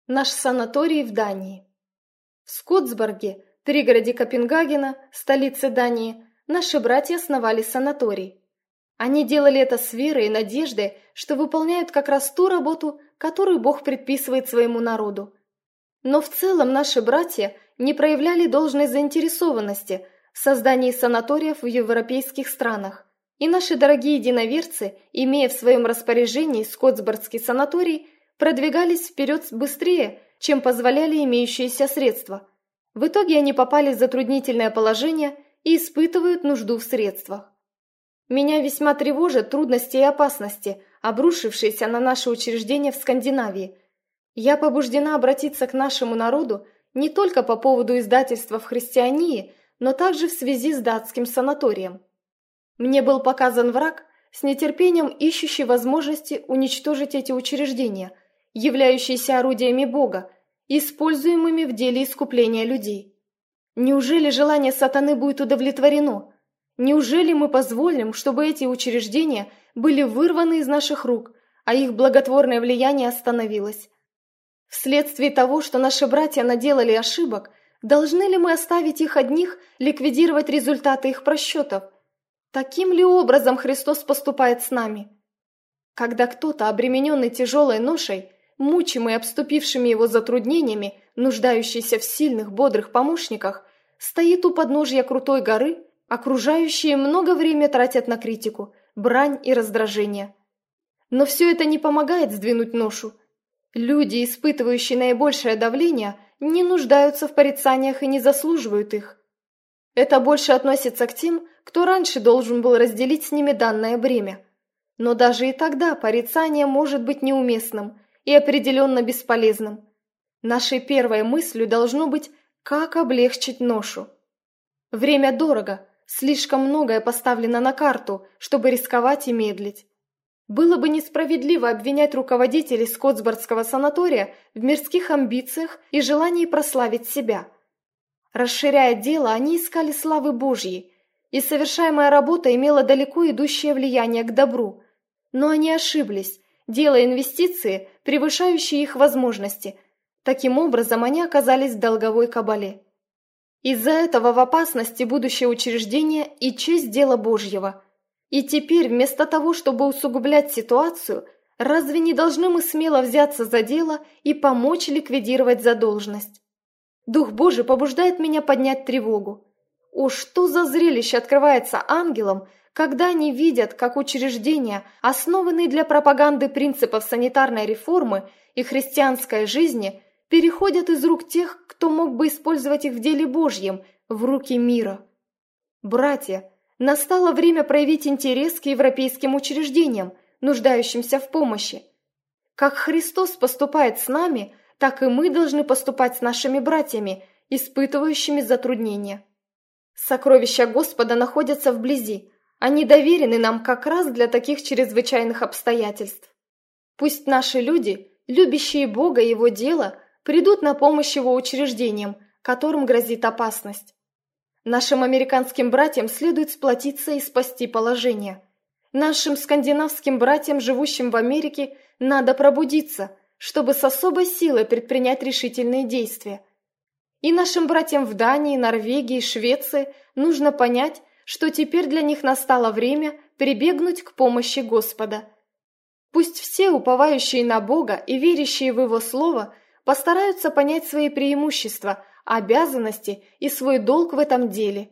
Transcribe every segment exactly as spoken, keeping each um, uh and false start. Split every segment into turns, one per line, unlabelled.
Наш санаторий в Дании. В Скотсборге, пригороде Копенгагена, столице Дании, наши братья основали санаторий. Они делали это с верой и надеждой, что выполняют как раз ту работу, которую Бог предписывает своему народу. Но в целом наши братья не проявляли должной заинтересованности в создании санаториев в европейских странах, и наши дорогие единоверцы, имея в своем распоряжении Скотсборгский санаторий, продвигались вперед быстрее, чем позволяли имеющиеся средства. В итоге они попали в затруднительное положение и испытывают нужду в средствах. Меня весьма тревожат трудности и опасности, обрушившиеся на наши учреждения в Скандинавии. Я побуждена обратиться к нашему народу не только по поводу издательства в христиании, но также в связи с датским санаторием. Мне был показан враг, с нетерпением ищущий возможности уничтожить эти учреждения, являющиеся орудиями Бога, используемыми в деле искупления людей. Неужели желание сатаны будет удовлетворено? Неужели мы позволим, чтобы эти учреждения были вырваны из наших рук, а их благотворное влияние остановилось? Вследствие того, что наши братья наделали ошибок, должны ли мы оставить их одних ликвидировать результаты их просчетов? Таким ли образом Христос поступает с нами? Когда кто-то, обремененный тяжелой ношей, мучимый обступившими его затруднениями, нуждающийся в сильных, бодрых помощниках, стоит у подножья крутой горы, окружающие много времени тратят на критику, брань и раздражение. Но все это не помогает сдвинуть ношу. Люди, испытывающие наибольшее давление, не нуждаются в порицаниях и не заслуживают их. Это больше относится к тем, кто раньше должен был разделить с ними данное бремя. Но даже и тогда порицание может быть неуместным и определенно бесполезным. Нашей первой мыслью должно быть, как облегчить ношу. Время дорого, слишком многое поставлено на карту, чтобы рисковать и медлить. Было бы несправедливо обвинять руководителей Скотсборгского санатория в мирских амбициях и желании прославить себя. Расширяя дело, они искали славы Божьей, и совершаемая работа имела далеко идущее влияние к добру. Но они ошиблись, делая инвестиции, превышающие их возможности. Таким образом, они оказались в долговой кабале. Из-за этого в опасности будущее учреждение и честь дела Божьего. И теперь, вместо того, чтобы усугублять ситуацию, разве не должны мы смело взяться за дело и помочь ликвидировать задолженность? Дух Божий побуждает меня поднять тревогу. О, что за зрелище открывается ангелам, когда они видят, как учреждения, основанные для пропаганды принципов санитарной реформы и христианской жизни, переходят из рук тех, кто мог бы использовать их в деле Божьем, в руки мира. Братья, настало время проявить интерес к европейским учреждениям, нуждающимся в помощи. Как Христос поступает с нами, так и мы должны поступать с нашими братьями, испытывающими затруднения. Сокровища Господа находятся вблизи, они доверены нам как раз для таких чрезвычайных обстоятельств. Пусть наши люди, любящие Бога и Его дело, придут на помощь Его учреждениям, которым грозит опасность. Нашим американским братьям следует сплотиться и спасти положение. Нашим скандинавским братьям, живущим в Америке, надо пробудиться, чтобы с особой силой предпринять решительные действия. И нашим братьям в Дании, Норвегии и Швеции нужно понять, что теперь для них настало время прибегнуть к помощи Господа. Пусть все, уповающие на Бога и верящие в Его Слово, постараются понять свои преимущества, обязанности и свой долг в этом деле.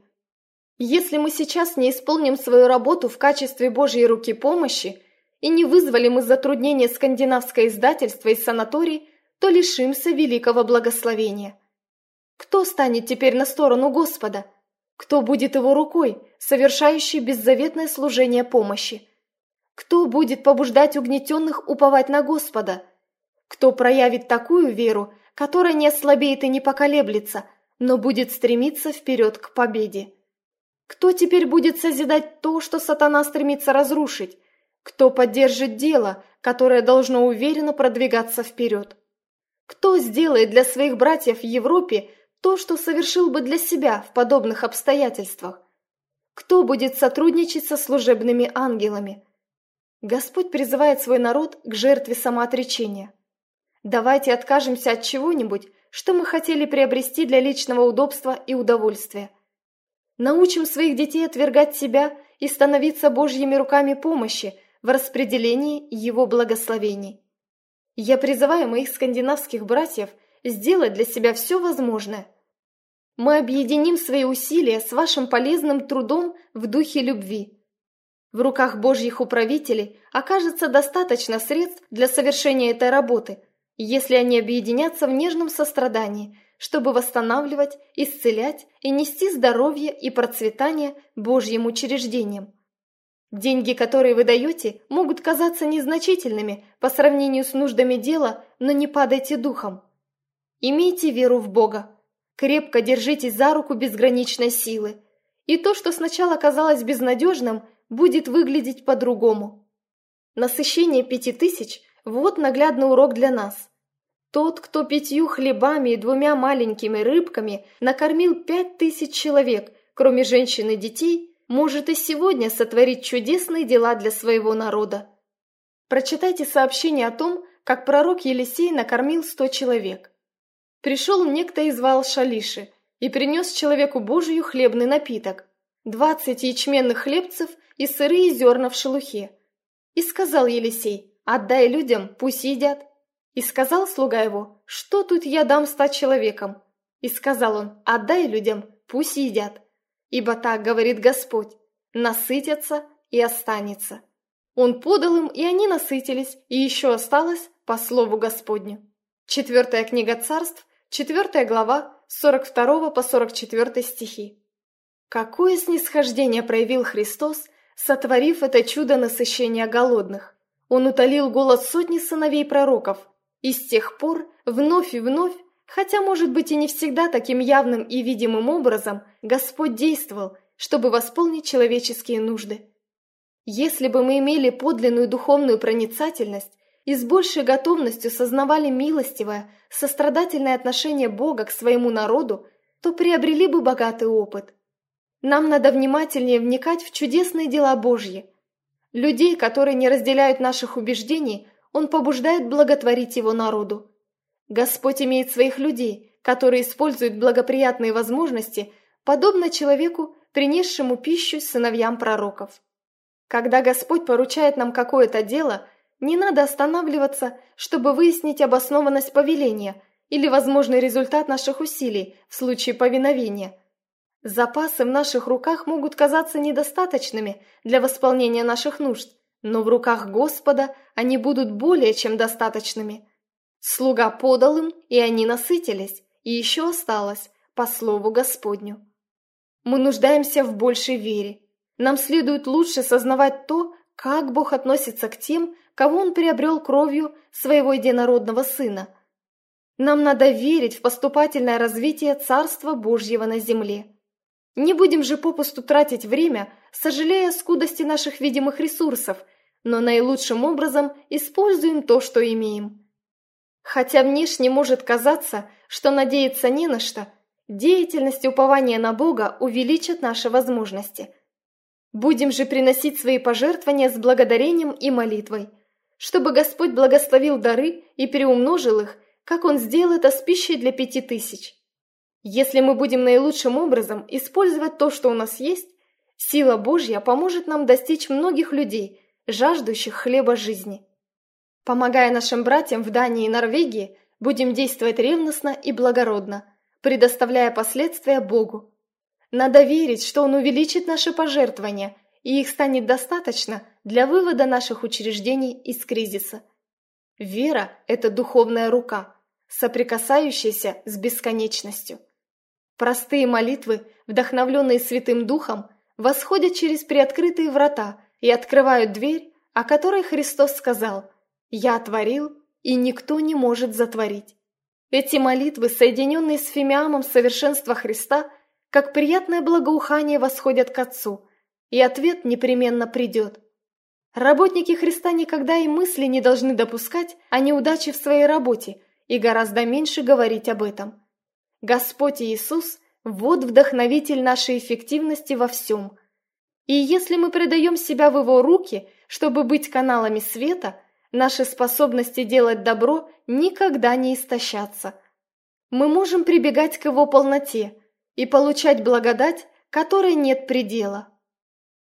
Если мы сейчас не исполним свою работу в качестве Божьей руки помощи и не вызволим из затруднения скандинавское издательство из санаторий, то лишимся великого благословения. Кто станет теперь на сторону Господа? Кто будет Его рукой, совершающей беззаветное служение помощи? Кто будет побуждать угнетенных уповать на Господа? Кто проявит такую веру, которая не ослабеет и не поколеблется, но будет стремиться вперед к победе? Кто теперь будет созидать то, что сатана стремится разрушить? Кто поддержит дело, которое должно уверенно продвигаться вперед? Кто сделает для своих братьев в Европе то, что совершил бы для себя в подобных обстоятельствах? Кто будет сотрудничать со служебными ангелами? Господь призывает свой народ к жертве самоотречения. Давайте откажемся от чего-нибудь, что мы хотели приобрести для личного удобства и удовольствия. Научим своих детей отвергать себя и становиться Божьими руками помощи в распределении Его благословений. Я призываю моих скандинавских братьев сделать для себя все возможное. Мы объединим свои усилия с вашим полезным трудом в духе любви. В руках Божьих управителей окажется достаточно средств для совершения этой работы, если они объединятся в нежном сострадании, чтобы восстанавливать, исцелять и нести здоровье и процветание Божьим учреждениям. Деньги, которые вы даете, могут казаться незначительными по сравнению с нуждами дела, но не падайте духом. Имейте веру в Бога. Крепко держитесь за руку безграничной силы. И то, что сначала казалось безнадежным, будет выглядеть по-другому. Насыщение пяти тысяч – вот наглядный урок для нас. Тот, кто пятью хлебами и двумя маленькими рыбками накормил пять тысяч человек, кроме женщин и детей, может и сегодня сотворить чудесные дела для своего народа. Прочитайте сообщение о том, как пророк Елисей накормил сто человек. Пришел некто из Ваал-Шалиши и принес человеку Божию хлебный напиток, двадцать ячменных хлебцев и сырые зерна в шелухе. И сказал Елисей: «Отдай людям, пусть едят». И сказал слуга его: «Что тут я дам ста человекам?» И сказал он: «Отдай людям, пусть едят. Ибо так говорит Господь: насытятся и останется». Он подал им, и они насытились, и еще осталось по слову Господню. Четвертая книга Царств, четвертая глава, с сорок второго по сорок четвёртый стихи. Какое снисхождение проявил Христос, сотворив это чудо насыщения голодных! Он утолил голод сотни сыновей пророков, и с тех пор вновь и вновь, хотя, может быть, и не всегда таким явным и видимым образом, Господь действовал, чтобы восполнить человеческие нужды. Если бы мы имели подлинную духовную проницательность и с большей готовностью сознавали милостивое, сострадательное отношение Бога к своему народу, то приобрели бы богатый опыт. Нам надо внимательнее вникать в чудесные дела Божьи. Людей, которые не разделяют наших убеждений, Он побуждает благотворить Его народу. Господь имеет своих людей, которые используют благоприятные возможности, подобно человеку, принесшему пищу сыновьям пророков. Когда Господь поручает нам какое-то дело, не надо останавливаться, чтобы выяснить обоснованность повеления или возможный результат наших усилий в случае повиновения. Запасы в наших руках могут казаться недостаточными для восполнения наших нужд, но в руках Господа они будут более чем достаточными. Слуга подал им, и они насытились, и еще осталось по слову Господню. Мы нуждаемся в большей вере. Нам следует лучше сознавать то, как Бог относится к тем, кого Он приобрел кровью своего единородного Сына. Нам надо верить в поступательное развитие Царства Божьего на земле. Не будем же попусту тратить время, сожалея о скудости наших видимых ресурсов, но наилучшим образом используем то, что имеем. Хотя внешне может казаться, что надеяться не на что, деятельность и упование на Бога увеличат наши возможности. Будем же приносить свои пожертвования с благодарением и молитвой, чтобы Господь благословил дары и переумножил их, как Он сделал это с пищей для пяти тысяч. Если мы будем наилучшим образом использовать то, что у нас есть, сила Божья поможет нам достичь многих людей, жаждущих хлеба жизни. Помогая нашим братьям в Дании и Норвегии, будем действовать ревностно и благородно, предоставляя последствия Богу. Надо верить, что Он увеличит наши пожертвования, и их станет достаточно для вывода наших учреждений из кризиса. Вера – это духовная рука, соприкасающаяся с бесконечностью. Простые молитвы, вдохновленные Святым Духом, восходят через приоткрытые врата и открывают дверь, о которой Христос сказал: «Я отворил, и никто не может затворить». Эти молитвы, соединенные с фимиамом совершенства Христа, как приятное благоухание восходят к Отцу, и ответ непременно придет. Работники Христа никогда и мысли не должны допускать о неудаче в своей работе и гораздо меньше говорить об этом. Господь Иисус – вот вдохновитель нашей эффективности во всем. И если мы предаем себя в Его руки, чтобы быть каналами света, Наши способности делать добро никогда не истощатся. Мы можем прибегать к его полноте и получать благодать, которой нет предела.